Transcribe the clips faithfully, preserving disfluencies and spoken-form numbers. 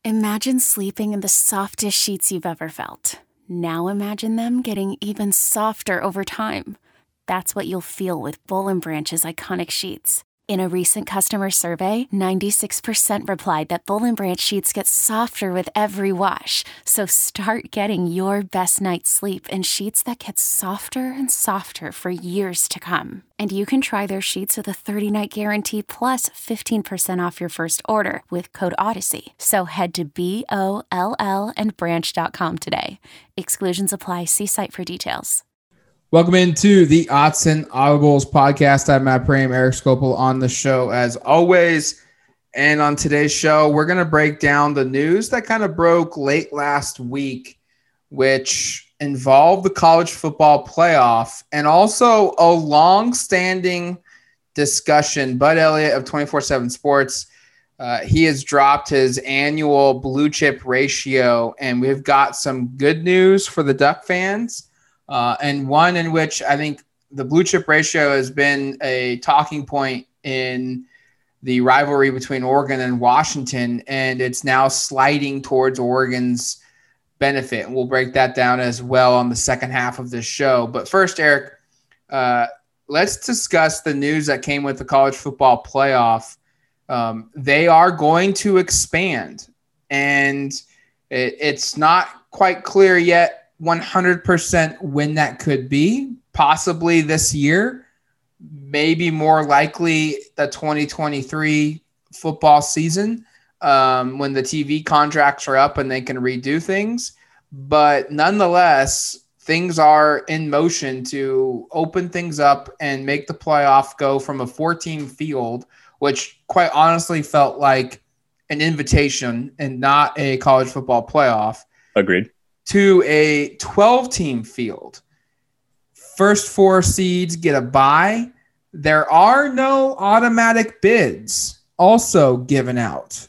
Imagine sleeping in the softest sheets you've ever felt. Now imagine them getting even softer over time. That's what you'll feel with Boll and Branch's iconic sheets. In a recent customer survey, ninety-six percent replied that Boll and Branch sheets get softer with every wash. So start getting your best night's sleep in sheets that get softer and softer for years to come. And you can try their sheets with a thirty-night guarantee plus fifteen percent off your first order with code Odyssey. So head to B O L L and branch dot com today. Exclusions apply. See site for details. Welcome into the Odds and Audibles podcast. I'm Matt Prehm, Eric Skopil on the show as always. And on today's show, we're going to break down the news that kind of broke late last week, which involved the college football playoff and also a long-standing discussion. Bud Elliott of twenty-four seven Sports, uh, he has dropped his annual blue chip ratio, and we've got some good news for the Duck fans. Uh, and one in which I think the blue chip ratio has been a talking point in the rivalry between Oregon and Washington, and it's now sliding towards Oregon's benefit. And we'll break that down as well on the second half of this show. But first, Eric, uh, let's discuss the news that came with the college football playoff. Um, they are going to expand, and it, it's not quite clear yet one hundred percent when that could be, possibly this year, maybe more likely the twenty twenty-three football season um, when the T V contracts are up and they can redo things. But nonetheless, things are in motion to open things up and make the playoff go from a four-team field, which quite honestly felt like an invitation and not a college football playoff. Agreed. To a twelve-team field. First four seeds get a bye. There are no automatic bids also given out.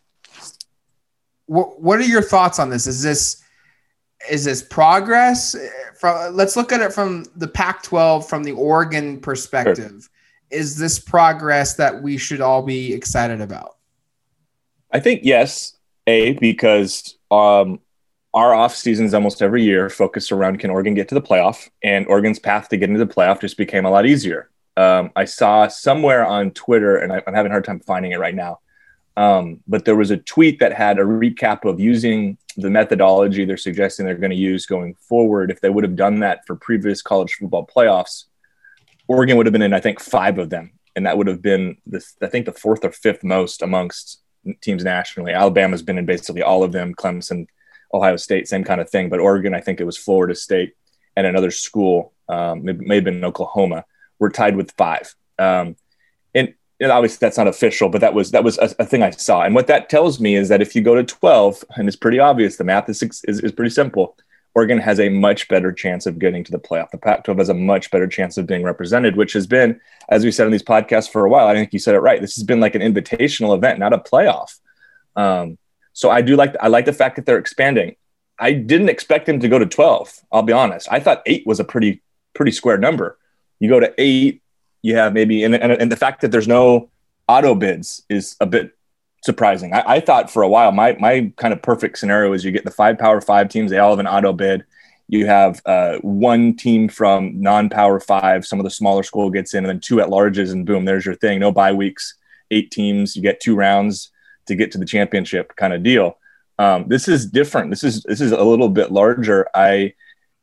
What, what are your thoughts on this? Is this is this progress? From, let's look at it from the Pac twelve, from the Oregon perspective. Sure. Is this progress that we should all be excited about? I think yes, A, because um, – our off seasons almost every year focus around can Oregon get to the playoff, and Oregon's path to getting to the playoff just became a lot easier. Um, I saw somewhere on Twitter, and I, I'm having a hard time finding it right now, um, but there was a tweet that had a recap of using the methodology they're suggesting they're going to use going forward. If they would have done that for previous college football playoffs, Oregon would have been in, I think, five of them, and that would have been, this, I think, the fourth or fifth most amongst teams nationally. Alabama's been in basically all of them, Clemson, Ohio State, same kind of thing. But Oregon, I think it was Florida State and another school, um, it may have been Oklahoma, were tied with five. Um, and, and obviously that's not official, but that was that was a, a thing I saw. And what that tells me is that if you go to twelve, and it's pretty obvious, the math is, is, is pretty simple, Oregon has a much better chance of getting to the playoff. The Pac twelve has a much better chance of being represented, which has been, as we said on these podcasts for a while, I think you said it right, this has been like an invitational event, not a playoff. Um, So I do like, I like the fact that they're expanding. I didn't expect them to go to twelve. I'll be honest. I thought eight was a pretty, pretty square number. You go to eight, you have maybe, and, and, and the fact that there's no auto bids is a bit surprising. I, I thought for a while, my, my kind of perfect scenario is you get the five power five teams. They all have an auto bid. You have uh, one team from non-power five. Some of the smaller school gets in, and then two at larges, and boom, there's your thing. No bye weeks, eight teams. You get two rounds to get to the championship kind of deal. Um, this is different. This is, this is a little bit larger. I,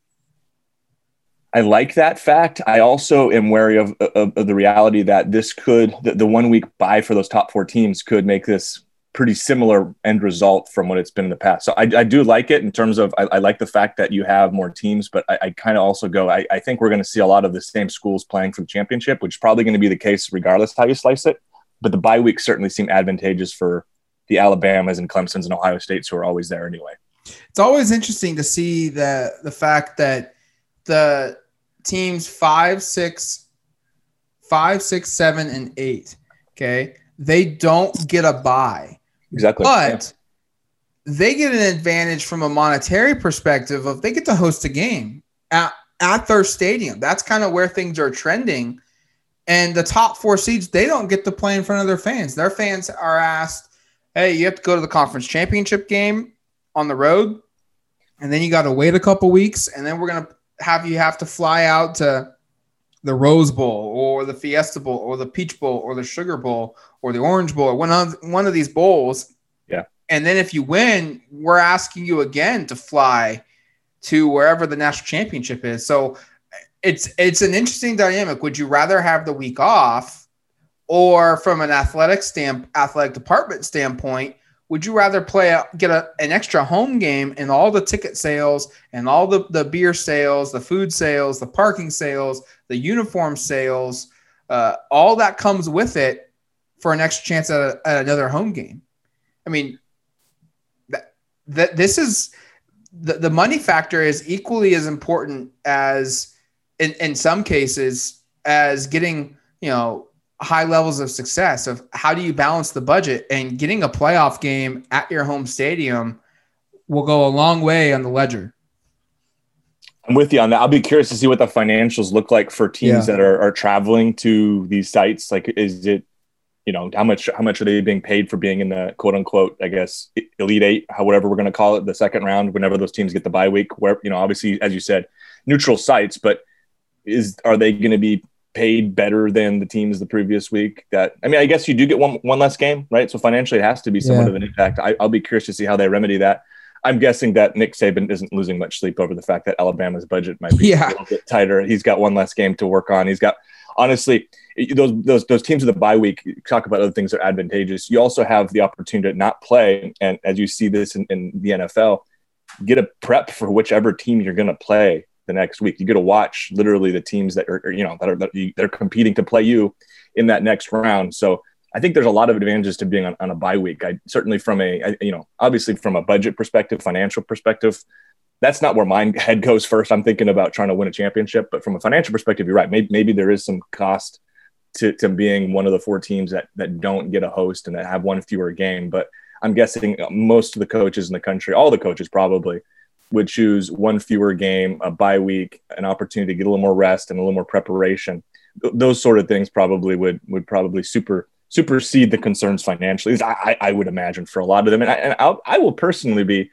I like that fact. I also am wary of, of, of the reality that this could, the, the one week bye for those top four teams could make this pretty similar end result from what it's been in the past. So I, I do like it in terms of, I, I like the fact that you have more teams, but I, I kind of also go, I, I think we're going to see a lot of the same schools playing for the championship, which is probably going to be the case regardless how you slice it. But the bye weeks certainly seem advantageous for the Alabamas and Clemsons and Ohio States who are always there anyway. It's always interesting to see the the fact that the teams five, six, five, six, seven, and eight, okay, they don't get a bye. Exactly. But yeah. they get an advantage from a monetary perspective of they get to host a game at, at their stadium. That's kind of where things are trending. And the top four seeds, they don't get to play in front of their fans. Their fans are asked hey, you have to go to the conference championship game on the road, and then you got to wait a couple weeks, and then we're going to have you have to fly out to the Rose Bowl or the Fiesta Bowl or the Peach Bowl or the Sugar Bowl or the Orange Bowl or one of, one of these bowls. Yeah. And then if you win, we're asking you again to fly to wherever the national championship is. So it's it's an interesting dynamic. Would you rather have the week off, or from an athletic stamp, athletic department standpoint, would you rather play a, get a, an extra home game and all the ticket sales and all the, the beer sales, the food sales, the parking sales, the uniform sales, uh, all that comes with it for an extra chance at, a, at another home game? I mean, that, that this is the, the money factor is equally as important as in, in some cases as getting, you know, high levels of success of how do you balance the budget, and getting a playoff game at your home stadium will go a long way on the ledger. I'm with you on that. I'll be curious to see what the financials look like for teams yeah. that are, are traveling to these sites. Like, is it, you know, how much, how much are they being paid for being in the quote unquote, I guess, Elite Eight, whatever we're going to call it, the second round, whenever those teams get the bye week, where, you know, obviously, as you said, neutral sites, but is, are they going to be paid better than the teams the previous week? That, I mean, I guess you do get one one less game, right? So financially it has to be somewhat yeah. of an impact. I, I'll be curious to see how they remedy that. I'm guessing that Nick Saban isn't losing much sleep over the fact that Alabama's budget might be yeah. a little bit tighter. He's got one less game to work on. He's got, honestly, those those those teams of the bye week, talk about other things that are advantageous. You also have the opportunity to not play, and as you see this in, in the N F L, get a prep for whichever team you're going to play the next week. You get to watch literally the teams that are, you know, that are, that are competing to play you in that next round. So I think there's a lot of advantages to being on, on a bye week. I certainly from a, I, you know, obviously from a budget perspective, financial perspective, that's not where my head goes first. I'm thinking about trying to win a championship, but from a financial perspective, you're right. Maybe, maybe there is some cost to, to being one of the four teams that, that don't get a host and that have one fewer game. But I'm guessing most of the coaches in the country, all the coaches probably, would choose one fewer game, a bye week, an opportunity to get a little more rest and a little more preparation. Th- those sort of things probably would would probably super supersede the concerns financially. I, I would imagine for a lot of them, and I, and I'll, I will personally be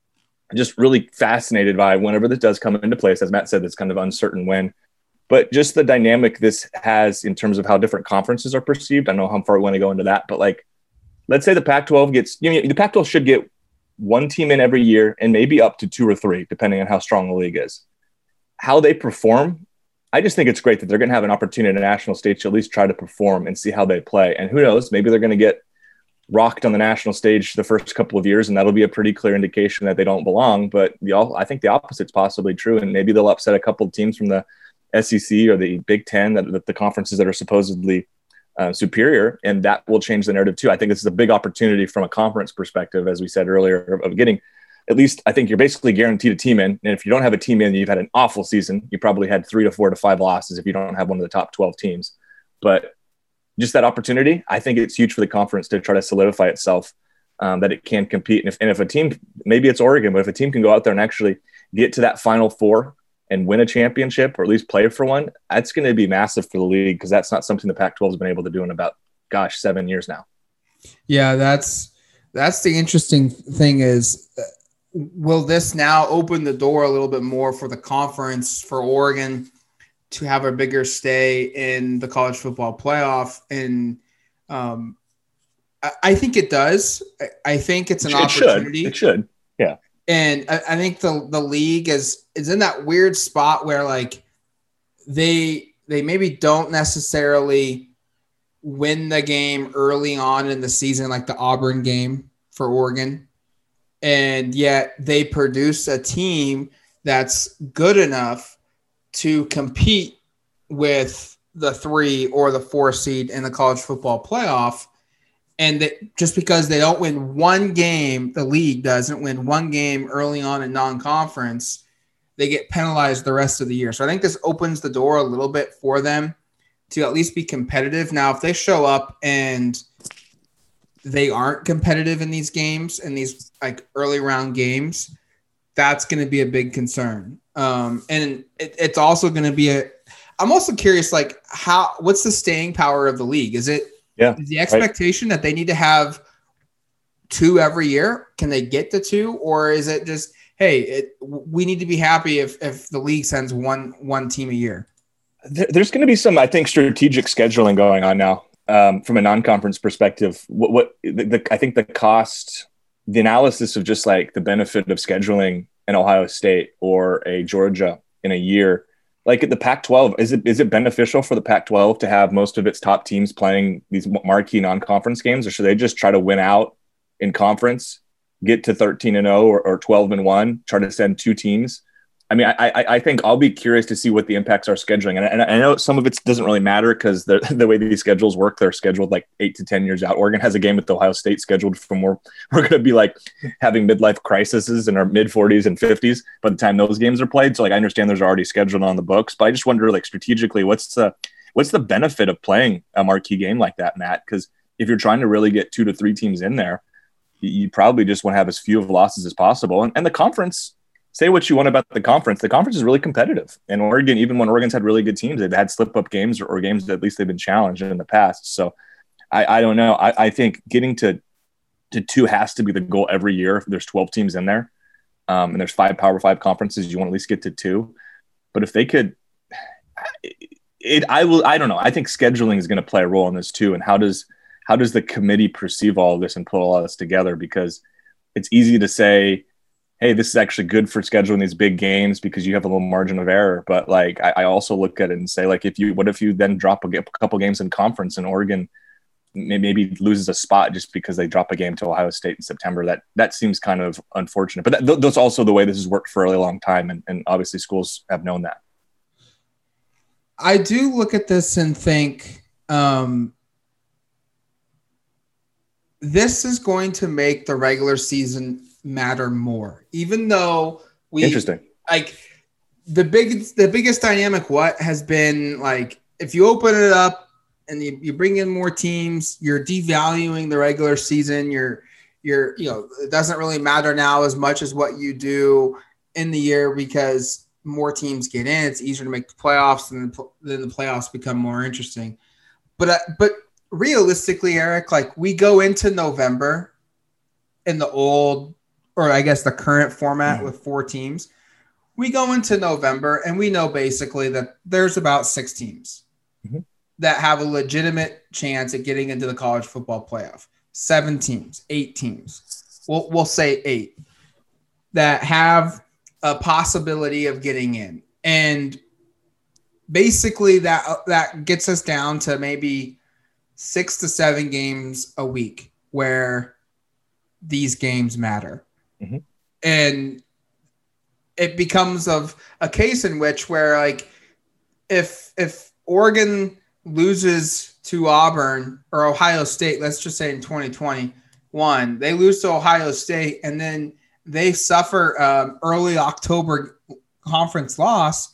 just really fascinated by whenever this does come into place. As Matt said, it's kind of uncertain when, but just the dynamic this has in terms of how different conferences are perceived. I don't know how far we want to go into that, but like, let's say the Pac twelve gets, you know, the Pac twelve should get one team in every year and maybe up to two or three, depending on how strong the league is. How they perform, I just think it's great that they're going to have an opportunity at a national stage to at least try to perform and see how they play. And who knows, maybe they're going to get rocked on the national stage the first couple of years, and that'll be a pretty clear indication that they don't belong. But the, I think the opposite's possibly true, and maybe they'll upset a couple of teams from the S E C or the Big Ten, that, that the conferences that are supposedly Uh, superior, and that will change the narrative too. I think this is a big opportunity from a conference perspective, as we said earlier, of, of getting at least, I think you're basically guaranteed a team in. And if you don't have a team in, you've had an awful season. You probably had three to four to five losses if you don't have one of the top twelve teams. But just that opportunity, I think it's huge for the conference to try to solidify itself, um, that it can compete. And if, and if a team, maybe it's Oregon, but if a team can go out there and actually get to that Final Four and win a championship, or at least play for one, that's going to be massive for the league, because that's not something the Pac twelve has been able to do in about, gosh, seven years now. Yeah, that's that's the interesting thing is, uh, will this now open the door a little bit more for the conference, for Oregon to have a bigger stay in the college football playoff? And um, I, I think it does. I, I think it's an it opportunity. Should. It should, yeah. And I, I think the, the league is, is in that weird spot where like they they maybe don't necessarily win the game early on in the season, like the Auburn game for Oregon, and yet they produce a team that's good enough to compete with the three or the four seed in the college football playoff. And that just because they don't win one game, the league doesn't win one game early on in non-conference, they get penalized the rest of the year. So I think this opens the door a little bit for them to at least be competitive. Now, if they show up and they aren't competitive in these games, in these like early round games, that's going to be a big concern. Um, and it, it's also going to be a, I'm also curious, like how, what's the staying power of the league? Is it, Yeah, is the expectation right. that they need to have two every year? Can they get to two, or is it just, hey, it, we need to be happy if if the league sends one one team a year? There's going to be some, I think, strategic scheduling going on now um, from a non-conference perspective. What, what the, the, I think the cost, the analysis of just like the benefit of scheduling an Ohio State or a Georgia in a year, like at the Pac twelve, is it is it beneficial for the Pac twelve to have most of its top teams playing these marquee non-conference games, or should they just try to win out in conference, get to thirteen and oh or, or twelve and one, try to send two teams? I mean, I, I I think I'll be curious to see what the impacts are scheduling. And, and I know some of it doesn't really matter because the, the way these schedules work, they're scheduled like eight to ten years out. Oregon has a game with Ohio State scheduled for more. We're going to be like having midlife crises in our mid forties and fifties by the time those games are played. So like, I understand there's already scheduled on the books, but I just wonder like strategically, what's the, what's the benefit of playing a marquee game like that, Matt? Because if you're trying to really get two to three teams in there, you, you probably just want to have as few of losses as possible. And, and the conference, say what you want about the conference. The conference is really competitive. And Oregon, even when Oregon's had really good teams, they've had slip-up games or, or games that at least they've been challenged in the past. So I, I don't know. I, I think getting to to two has to be the goal every year. There's twelve teams in there, um, and there's five Power Five conferences. You want to at least get to two. But if they could it, – it, I will. I don't know. I think scheduling is going to play a role in this too. And how does how does the committee perceive all of this and put all of this together? Because it's easy to say – hey, this is actually good for scheduling these big games because you have a little margin of error. But like, I, I also look at it and say, like, if you, what if you then drop a, a couple games in conference and Oregon maybe loses a spot just because they drop a game to Ohio State in September? That that seems kind of unfortunate. But that, that's also the way this has worked for a really long time, and, and obviously schools have known that. I do look at this and think um, this is going to make the regular season matter more, even though we interesting like the big the biggest dynamic what has been like if you open it up and you, you bring in more teams, you're devaluing the regular season. You're you're you know it doesn't really matter now as much as what you do in the year because more teams get in. It's easier to make the playoffs, and then the playoffs become more interesting. But uh, but realistically, Eric, like we go into November in the old, or I guess the current format with four teams, we go into November and we know basically that there's about six teams mm-hmm. that have a legitimate chance at getting into the college football playoff. Seven teams, eight teams. We'll, we'll say eight that have a possibility of getting in. And basically that, that gets us down to maybe six to seven games a week where these games matter. Mm-hmm. And it becomes of a case in which where like if if Oregon loses to Auburn or Ohio State, let's just say in twenty twenty-one, they lose to Ohio State and then they suffer um, early October conference loss.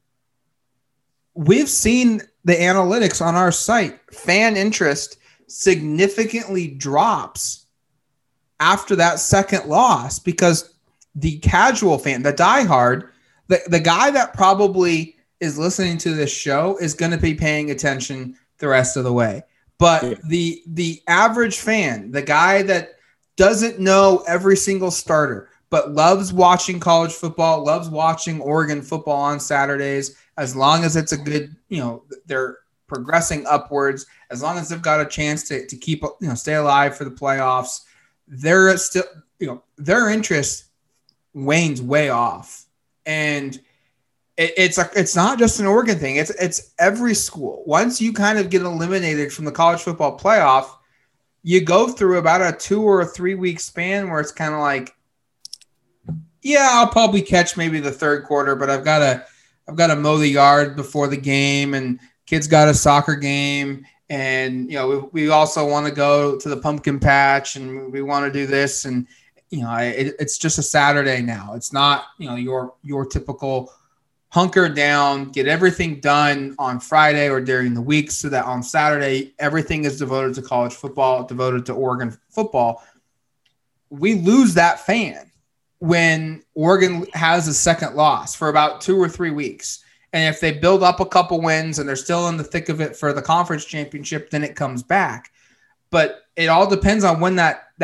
We've seen the analytics on our site. Fan interest significantly drops after that second loss because the casual fan, the diehard, the, the guy that probably is listening to this show is going to be paying attention the rest of the way. But yeah. the the average fan, the guy that doesn't know every single starter, but loves watching college football, loves watching Oregon football on Saturdays, as long as it's a good, you know, they're progressing upwards, as long as they've got a chance to, to keep, you know, stay alive for the playoffs, they're still, you know, their interest wanes way off. And it, it's a, it's not just an Oregon thing. It's, it's every school. Once you kind of get eliminated from the college football playoff, you go through about a two or a three week span where it's kind of like, yeah, I'll probably catch maybe the third quarter, but I've got to, I've got to mow the yard before the game, and kids got a soccer game. And, you know, we, we also want to go to the pumpkin patch and we want to do this. And, you know, it, it's just a Saturday now. It's not, you know, your, your typical hunker down, get everything done on Friday or during the week so that on Saturday, everything is devoted to college football, devoted to Oregon football. We lose that fan when Oregon has a second loss for about two or three weeks. And if they build up a couple wins and they're still in the thick of it for the conference championship, then it comes back. But it all depends on when that, that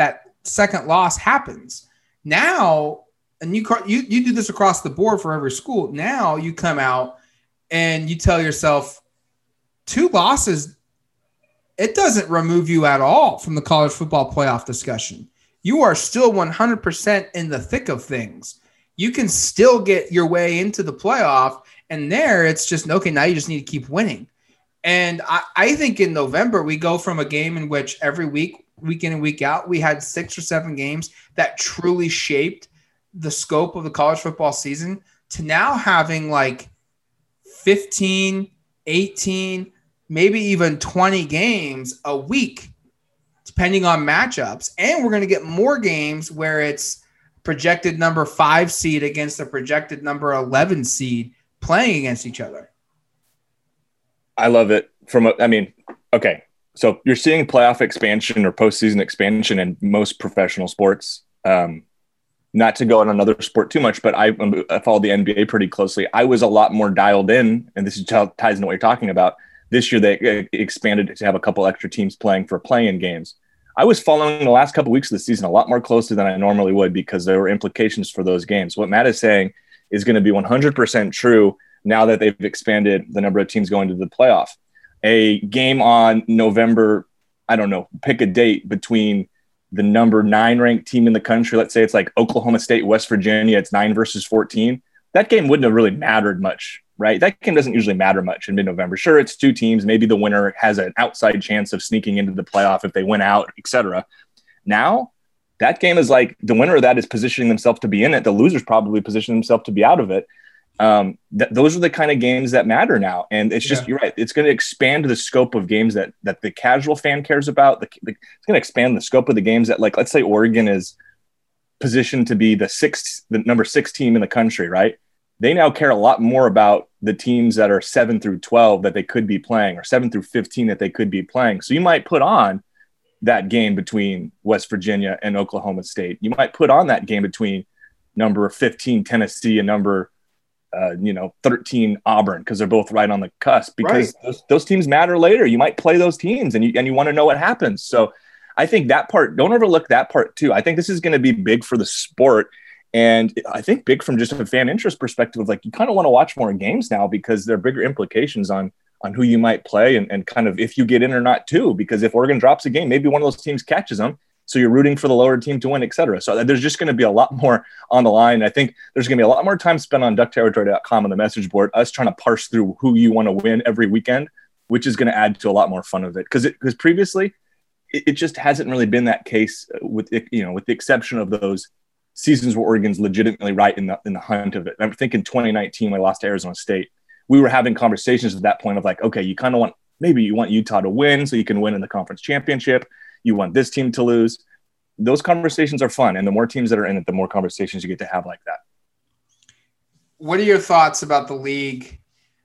second loss happens. Now, and you, you, you do this across the board for every school. Now you come out and you tell yourself two losses, it doesn't remove you at all from the college football playoff discussion. You are still one hundred percent in the thick of things. You can still get your way into the playoff, and there it's just, okay, now you just need to keep winning. And I, I think in November, we go from a game in which every week, week in and week out, we had six or seven games that truly shaped the scope of the college football season to now having like fifteen, eighteen, maybe even twenty games a week, depending on matchups. And we're going to get more games where it's projected number five seed against a projected number eleven seed playing against each other. I love it. From, a, I mean, okay. So you're seeing playoff expansion or postseason expansion in most professional sports. Um, not to go on another sport too much, but I, I follow the N B A pretty closely. I was a lot more dialed in, and this is how ties into what you're talking about. This year, they expanded to have a couple extra teams playing for play-in games. I was following the last couple of weeks of the season a lot more closely than I normally would because there were implications for those games. What Matt is saying is going to be one hundred percent true now that they've expanded the number of teams going to the playoff. A game on November, I don't know, pick a date between the number nine ranked team in the country. Let's say it's like Oklahoma State, West Virginia. It's nine versus fourteen. That game wouldn't have really mattered much, right? That game doesn't usually matter much in mid-November. Sure, it's two teams. Maybe the winner has an outside chance of sneaking into the playoff if they win out, et cetera. Now, that game is like the winner of that is positioning themselves to be in it. The loser's probably positioning themselves to be out of it. Um, th- those are the kind of games that matter now. And it's just, yeah. You're right. It's going to expand the scope of games that, that the casual fan cares about. The, the, it's going to expand the scope of the games that, like, let's say Oregon is positioned to be the sixth, the number six team in the country, right? They now care a lot more about the teams that are seven through twelve that they could be playing, or seven through fifteen that they could be playing. So you might put on that game between West Virginia and Oklahoma State. You might put on that game between number fifteen Tennessee and number, uh, you know, thirteen Auburn, because they're both right on the cusp, because right. those, those teams matter later. You might play those teams and you, and you want to know what happens. So I think that part, don't overlook that part too. I think this is going to be big for the sport. And I think big from just a fan interest perspective of, like, you kind of want to watch more games now because there are bigger implications on, on who you might play and, and kind of if you get in or not too, because if Oregon drops a game, maybe one of those teams catches them. So you're rooting for the lower team to win, et cetera. So there's just going to be a lot more on the line. I think there's going to be a lot more time spent on duck territory dot com on the message board, us trying to parse through who you want to win every weekend, which is going to add to a lot more fun of it. Because it, because previously it, it just hasn't really been that case with, you know, with the exception of those seasons where Oregon's legitimately right in the in the hunt of it. I'm thinking twenty nineteen, when we lost to Arizona State, we were having conversations at that point of like, okay, you kind of want, maybe you want Utah to win so you can win in the conference championship. You want this team to lose. Those conversations are fun. And the more teams that are in it, the more conversations you get to have like that. What are your thoughts about the league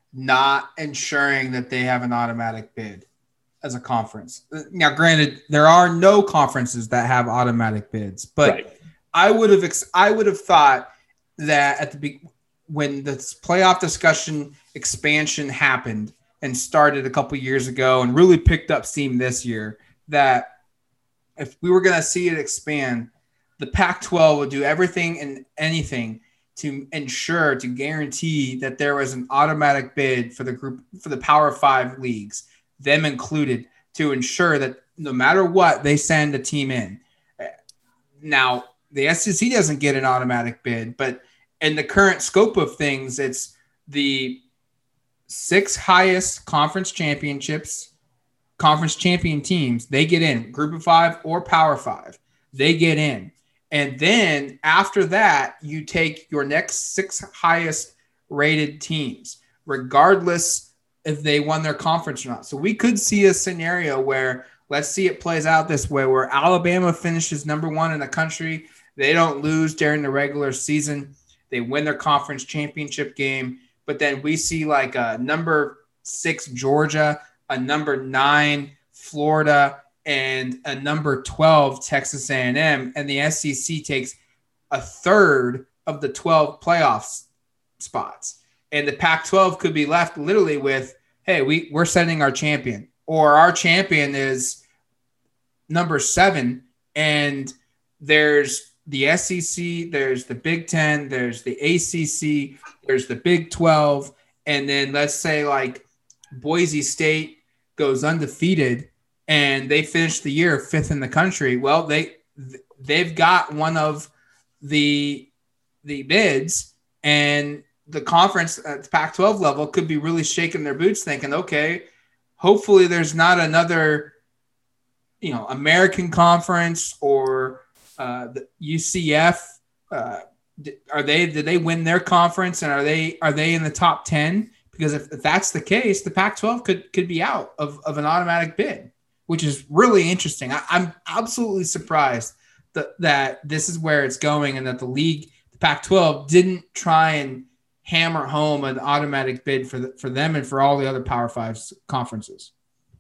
not ensuring that they have an automatic bid as a conference? Now, granted, there are no conferences that have automatic bids, but right. I would have ex- I would have thought that at the be- when the playoff discussion expansion happened and started a couple years ago and really picked up steam this year, that if we were going to see it expand, the Pac twelve would do everything and anything to ensure, to guarantee that there was an automatic bid for the group, for the Power Five leagues, them included, to ensure that no matter what, they send a team in. Now, the S E C doesn't get an automatic bid, but in the current scope of things, it's the six highest conference championships, conference champion teams. They get in, Group of Five or Power Five. They get in. And then after that, you take your next six highest rated teams, regardless if they won their conference or not. So we could see a scenario where, let's see it plays out this way, where Alabama finishes number one in the country. They don't lose during the regular season. They win their conference championship game. But then we see like a number six Georgia, a number nine Florida, and a number twelve Texas A and M. And the S E C takes a third of the twelve playoff spots. And the Pac twelve could be left literally with, hey, we, we're sending our champion. Or our champion is number seven, and there's the S E C, there's the Big Ten, there's the A C C, there's the Big twelve, and then let's say like Boise State goes undefeated and they finish the year fifth in the country. Well, they they've got one of the the bids, and the conference at the Pac twelve level could be really shaking their boots, thinking, okay, hopefully there's not another, you know, American Conference or uh, the U C F. Uh, are they did they win their conference, and are they are they in the top ten? Because if, if that's the case, the Pac twelve could could be out of, of an automatic bid, which is really interesting. I, I'm absolutely surprised that, that this is where it's going, and that the league, the Pac twelve, didn't try and hammer home an automatic bid for the, for them and for all the other Power Five conferences.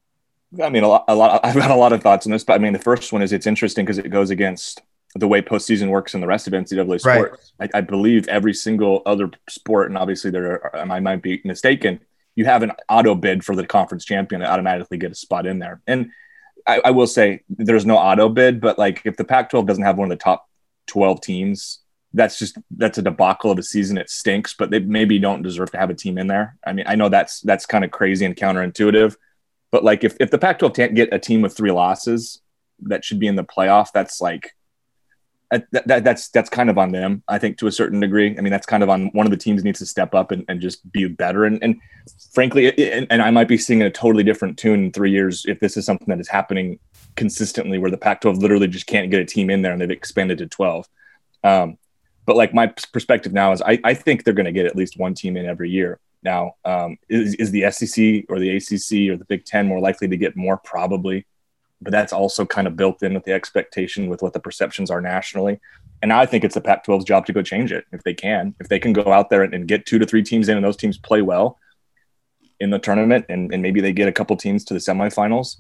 I mean, a lot, a lot. I've got a lot of thoughts on this, but I mean, the first one is it's interesting because it goes against the way postseason works in the rest of N C double A sports. Right. I, I believe every single other sport, and obviously there are, I might be mistaken, you have an auto bid for the conference champion to automatically get a spot in there. And I, I will say there's no auto bid, but like if the Pac twelve doesn't have one of the top twelve teams, that's just, that's a debacle of a season. It stinks, but they maybe don't deserve to have a team in there. I mean, I know that's, that's kind of crazy and counterintuitive, but like if, if the Pac twelve can't get a team with three losses that should be in the playoff, that's like, That, that, that's that's kind of on them, I think, to a certain degree. I mean, that's kind of on one of the teams needs to step up and, and just be better. And, and frankly, it, and, and I might be singing a totally different tune in three years if this is something that is happening consistently, where the Pac twelve literally just can't get a team in there and they've expanded to twelve. Um, but like my perspective now is I, I think they're going to get at least one team in every year. Now, um, is, is the S E C or the A C C or the Big Ten more likely to get more? Probably. But that's also kind of built in with the expectation with what the perceptions are nationally. And now I think it's the Pac twelve's job to go change it if they can. If they can go out there and, and get two to three teams in and those teams play well in the tournament, and, and maybe they get a couple teams to the semifinals,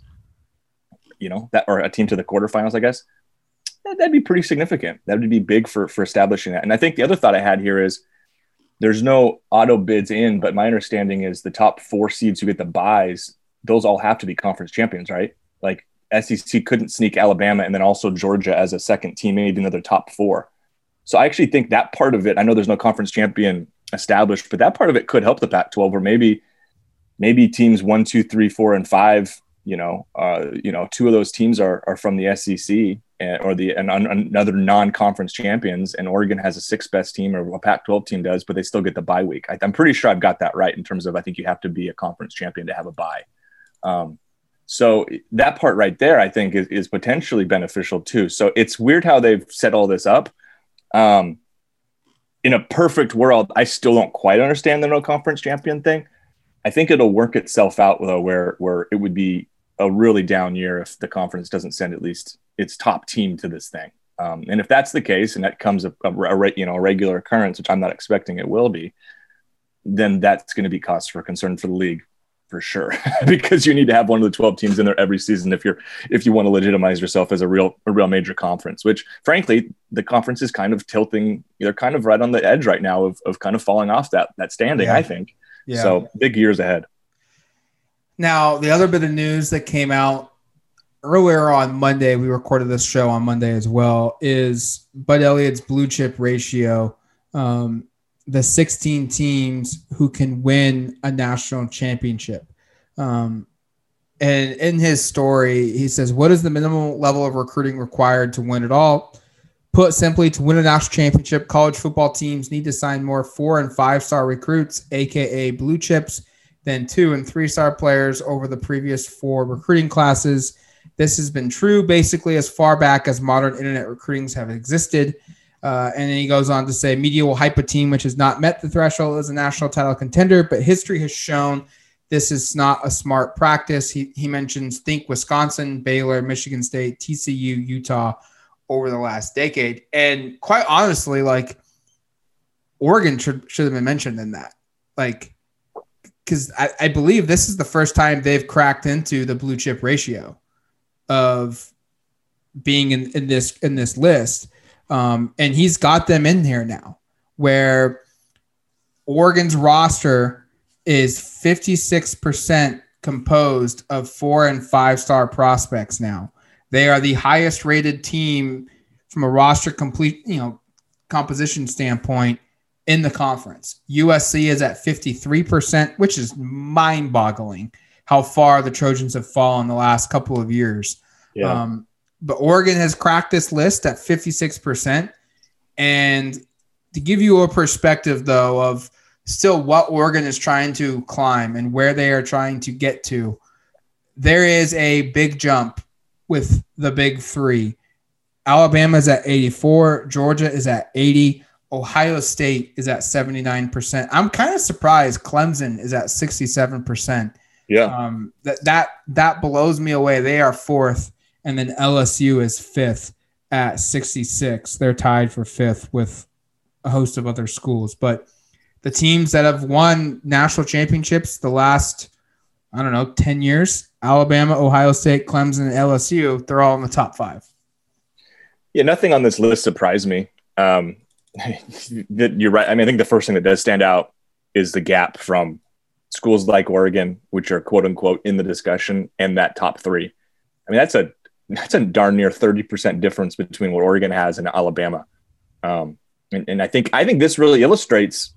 you know, that or a team to the quarterfinals, I guess, that, that'd be pretty significant. That would be big for, for establishing that. And I think the other thought I had here is there's no auto bids in, but my understanding is the top four seeds who get the buys, those all have to be conference champions, right? Like, S E C couldn't sneak Alabama and then also Georgia as a second team, maybe another top four. So I actually think that part of it, I know there's no conference champion established, but that part of it could help the Pac twelve, where maybe, maybe teams one, two, three, four, and five, you know, uh, you know, two of those teams are, are from the S E C and, or the, and another non-conference champions, and Oregon has a sixth best team, or a Pac twelve team does, but they still get the bye week. I, I'm pretty sure I've got that right in terms of, I think you have to be a conference champion to have a bye. Um, So that part right there, I think, is, is potentially beneficial too. So it's weird how they've set all this up. Um, in a perfect world, I still don't quite understand the no conference champion thing. I think it'll work itself out though, where where it would be a really down year if the conference doesn't send at least its top team to this thing. Um, and if that's the case, and that comes a, a, a you know a regular occurrence, which I'm not expecting it will be, then that's going to be cause for concern for the league. For sure, because you need to have one of the twelve teams in there every season if you're if you want to legitimize yourself as a real a real major conference. Which, frankly, the conference is kind of tilting. They're kind of right on the edge right now of of kind of falling off that that standing. Yeah. I think. Yeah. So big years ahead. Now, the other bit of news that came out earlier on Monday, we recorded this show on Monday as well, is Bud Elliott's blue chip ratio. Um, the sixteen teams who can win a national championship. Um, and in his story, he says, what is the minimum level of recruiting required to win it all? Put simply, to win a national championship, college football teams need to sign more four and five star recruits, A K A blue chips, than two and three star players over the previous four recruiting classes. This has been true basically as far back as modern internet recruitings have existed. Uh, and then he goes on to say, media will hype a team which has not met the threshold as a national title contender, but history has shown this is not a smart practice. He he mentions think Wisconsin, Baylor, Michigan State, T C U, Utah over the last decade. And quite honestly, like Oregon should, should have been mentioned in that. Like, because I, I believe this is the first time they've cracked into the blue chip ratio of being in, in this in this list. Um, and he's got them in here now, where Oregon's roster is fifty-six percent composed of four and five star prospects now. They are the highest rated team from a roster complete, you know, composition standpoint in the conference. U S C is at fifty-three percent, which is mind-boggling how far the Trojans have fallen the last couple of years. Yeah. Um, but Oregon has cracked this list at fifty-six percent. And to give you a perspective, though, of still what Oregon is trying to climb and where they are trying to get to, there is a big jump with the big three. Alabama is at eighty-four. Georgia is at eighty. Ohio State is at seventy-nine percent. I'm kind of surprised Clemson is at sixty-seven percent. Yeah. Um, that, that, that blows me away. They are fourth. And then L S U is fifth at sixty-six. They're tied for fifth with a host of other schools. But the teams that have won national championships the last, I don't know, ten years, Alabama, Ohio State, Clemson, and L S U, they're all in the top five. Yeah, nothing on this list surprised me. Um, you're right. I mean, I think the first thing that does stand out is the gap from schools like Oregon, which are quote unquote in the discussion, and that top three. I mean, that's a that's a darn near thirty percent difference between what Oregon has and Alabama. Um, and, and I think I think this really illustrates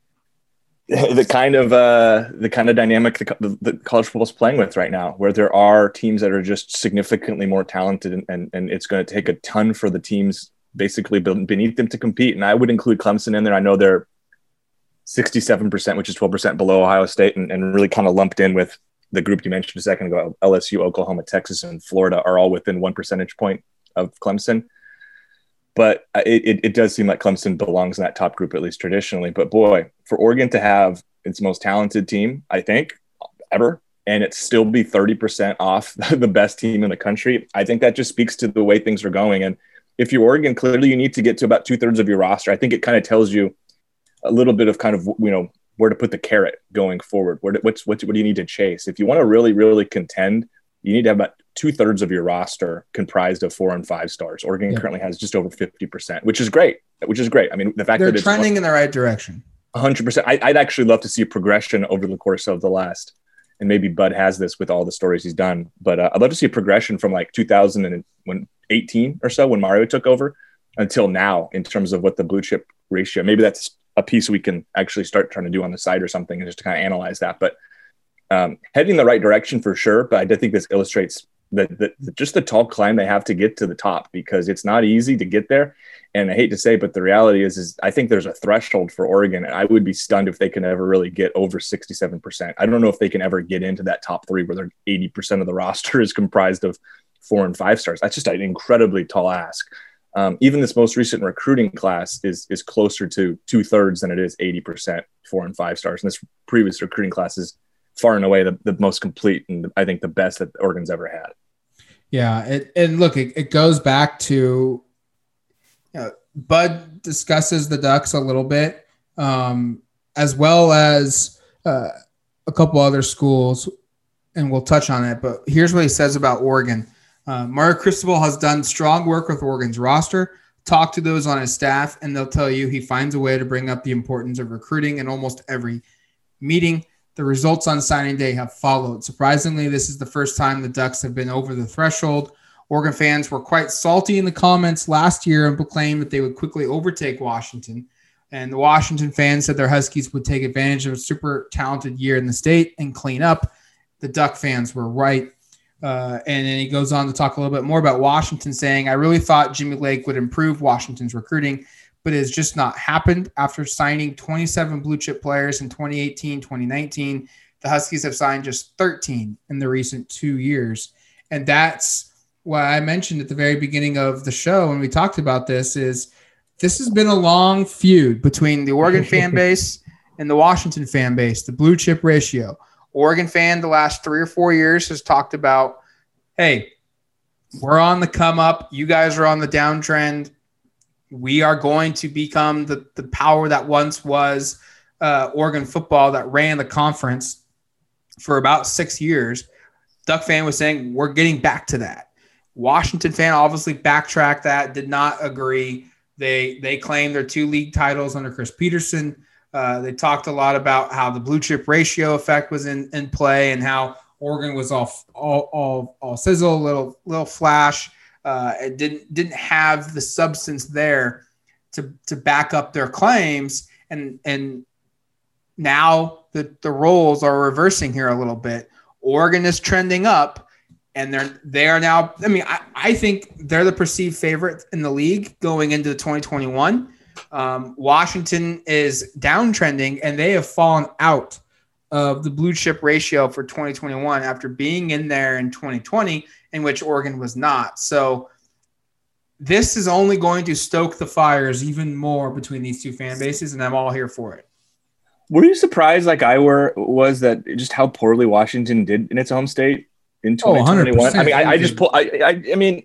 the kind of uh, the kind of dynamic the, the college football is playing with right now, where there are teams that are just significantly more talented, and, and, and it's going to take a ton for the teams basically beneath them to compete. And I would include Clemson in there. I know they're sixty-seven percent, which is twelve percent below Ohio State, and, and really kind of lumped in with the group you mentioned a second ago. L S U, Oklahoma, Texas, and Florida are all within one percentage point of Clemson. But it, it, it does seem like Clemson belongs in that top group, at least traditionally. But boy, for Oregon to have its most talented team, I think, ever, and it still be thirty percent off the best team in the country, I think that just speaks to the way things are going. And if you're Oregon, clearly you need to get to about two thirds of your roster. I think it kind of tells you a little bit of kind of, you know, where to put the carrot going forward. Where to, what's, what, what do you need to chase? If you want to really, really contend, you need to have about two thirds of your roster comprised of four and five stars. Oregon yeah. currently has just over fifty percent, which is great, which is great. I mean, the fact They're that it's trending in the right direction. one hundred percent. I, I'd actually love to see a progression over the course of the last, and maybe Bud has this with all the stories he's done, but uh, I'd love to see a progression from like two thousand eighteen or so when Mario took over until now in terms of what the blue chip ratio, maybe that's a piece we can actually start trying to do on the side or something, and just to kind of analyze that. But um, heading in the right direction for sure. But I do think this illustrates the, the, the just the tall climb they have to get to the top, because it's not easy to get there. And I hate to say, but the reality is, is I think there's a threshold for Oregon, and I would be stunned if they can ever really get over sixty-seven percent. I don't know if they can ever get into that top three where they're eighty percent of the roster is comprised of four and five stars. That's just an incredibly tall ask. Um, even this most recent recruiting class is is closer to two thirds than it is eighty percent four and five stars. And this previous recruiting class is far and away the, the most complete, and I think the best that Oregon's ever had. Yeah. It, and look, it, it goes back to, you know, Bud discusses the Ducks a little bit, um, as well as uh, a couple other schools, and we'll touch on it. But here's what he says about Oregon. Uh, Mario Cristobal has done strong work with Oregon's roster. Talk to those on his staff, and they'll tell you he finds a way to bring up the importance of recruiting in almost every meeting. The results on signing day have followed. Surprisingly, this is the first time the Ducks have been over the threshold. Oregon fans were quite salty in the comments last year and proclaimed that they would quickly overtake Washington. And the Washington fans said their Huskies would take advantage of a super talented year in the state and clean up. The Duck fans were right. Uh, and then he goes on to talk a little bit more about Washington, saying, I really thought Jimmy Lake would improve Washington's recruiting, but it has just not happened. After signing twenty-seven blue chip players in twenty eighteen, twenty nineteen, the Huskies have signed just thirteen in the recent two years. And that's what I mentioned at the very beginning of the show when we talked about this, is this has been a long feud between the Oregon fan base and the Washington fan base, the blue chip ratio. Oregon fan the last three or four years has talked about, hey, we're on the come up. You guys are on the downtrend. We are going to become the, the power that once was uh, Oregon football that ran the conference for about six years. Duck fan was saying, we're getting back to that. Washington fan obviously backtracked that, did not agree. They they claimed their two league titles under Chris Peterson. Uh, they talked a lot about how the blue chip ratio effect was in, in play, and how Oregon was all all all, all sizzle, little little flash. Uh, it didn't didn't have the substance there to to back up their claims, and and now the the roles are reversing here a little bit. Oregon is trending up, and they're they are now. I mean, I, I think they're the perceived favorite in the league going into twenty twenty-one. Um, Washington is downtrending, and they have fallen out of the blue chip ratio for twenty twenty-one after being in there in twenty twenty, in which Oregon was not. So this is only going to stoke the fires even more between these two fan bases, and I'm all here for it. Were you surprised, like I were, was that just how poorly Washington did in its home state in twenty twenty-one? Oh, I mean, I, I just pull. I, I, I mean,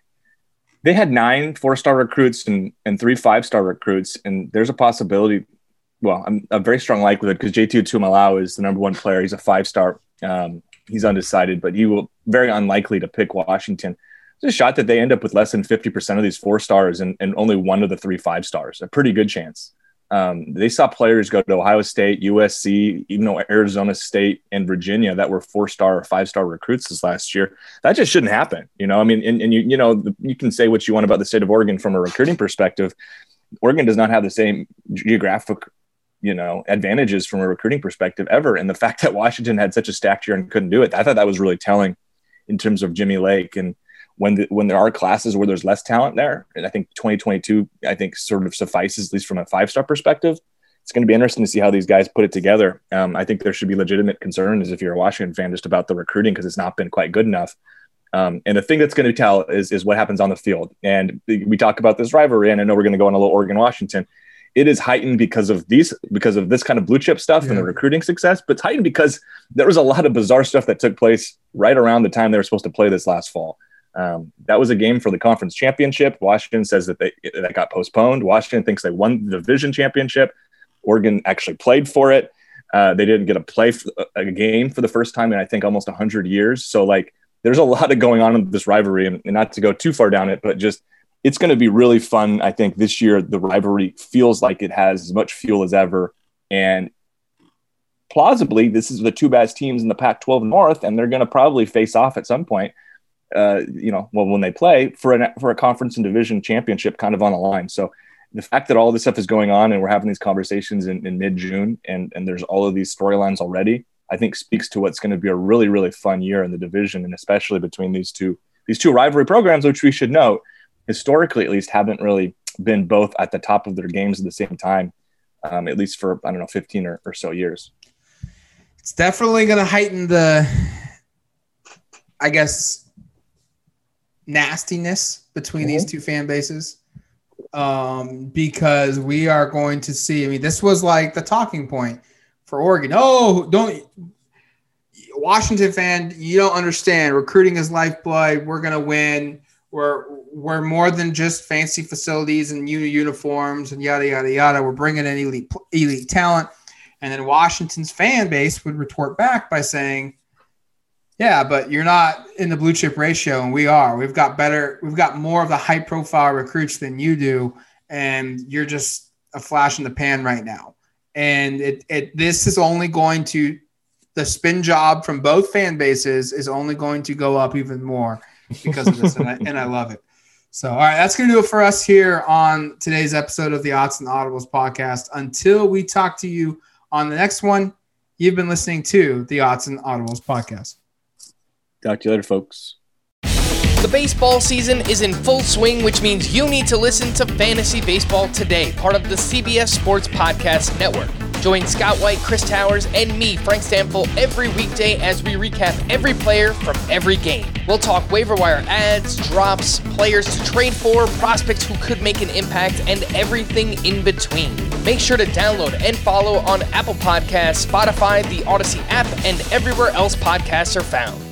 they had nine four-star recruits and and three five-star recruits, and there's a possibility. Well, I'm a very strong likelihood because J T Tuimoloau is the number one player. He's a five-star. Um, he's undecided, but he will very unlikely to pick Washington. There's a shot that they end up with less than fifty percent of these four stars and, and only one of the three five stars. A pretty good chance. Um, they saw players go to Ohio State, U S C, even though Arizona State and Virginia that were four-star or five-star recruits this last year. That just shouldn't happen. You know, I mean, and, and you, you know, you can say what you want about the state of Oregon from a recruiting perspective. Oregon does not have the same geographic, you know, advantages from a recruiting perspective ever. And the fact that Washington had such a stacked year and couldn't do it, I thought that was really telling in terms of Jimmy Lake. And when the, when there are classes where there's less talent there, and I think twenty twenty-two, I think sort of suffices, at least from a five-star perspective. It's going to be interesting to see how these guys put it together. Um, I think there should be legitimate concerns if you're a Washington fan just about the recruiting because it's not been quite good enough. Um, and the thing that's going to tell is, is what happens on the field. And we talk about this rivalry, and I know we're going to go on a little Oregon-Washington. It is heightened because of these, because of this kind of blue chip stuff yeah. and the recruiting success, but it's heightened because there was a lot of bizarre stuff that took place right around the time they were supposed to play this last fall. Um, that was a game for the conference championship. Washington says that they that got postponed. Washington thinks they won the division championship. Oregon actually played for it. Uh, they didn't get a play for, a game for the first time in I think almost one hundred years. So like, there's a lot of going on in this rivalry, and, and not to go too far down it, but just it's going to be really fun. I think this year the rivalry feels like it has as much fuel as ever, and plausibly this is the two best teams in the Pac twelve North, and they're going to probably face off at some point. Uh, you know, well, when they play for an for a conference and division championship, kind of on the line. So the fact that all this stuff is going on and we're having these conversations in, in mid-June, and and there's all of these storylines already, I think speaks to what's going to be a really really fun year in the division, and especially between these two these two rivalry programs, which we should note historically at least haven't really been both at the top of their games at the same time, um, at least for I don't know fifteen or, or so years. It's definitely going to heighten the, I guess, nastiness between mm-hmm. these two fan bases, um, because we are going to see, I mean, this was like the talking point for Oregon. Oh, don't Washington fan, you don't understand. Recruiting is lifeblood. We're going to win. We're, we're more than just fancy facilities and uni uniforms and yada, yada, yada. We're bringing in elite, elite talent. And then Washington's fan base would retort back by saying, yeah, but you're not in the blue chip ratio, and we are. We've got better. We've got more of the high profile recruits than you do, and you're just a flash in the pan right now. And it, it this is only going to the spin job from both fan bases is only going to go up even more because of this, and I, and I love it. So, all right, that's going to do it for us here on today's episode of the Odds and Audibles podcast. Until we talk to you on the next one, you've been listening to the Odds and Audibles podcast. Talk to you later, folks. The baseball season is in full swing, which means you need to listen to Fantasy Baseball Today, part of the C B S Sports Podcast Network. Join Scott White, Chris Towers, and me, Frank Stample, every weekday as we recap every player from every game. We'll talk waiver wire ads, drops, players to trade for, prospects who could make an impact, and everything in between. Make sure to download and follow on Apple Podcasts, Spotify, the Odyssey app, and everywhere else podcasts are found.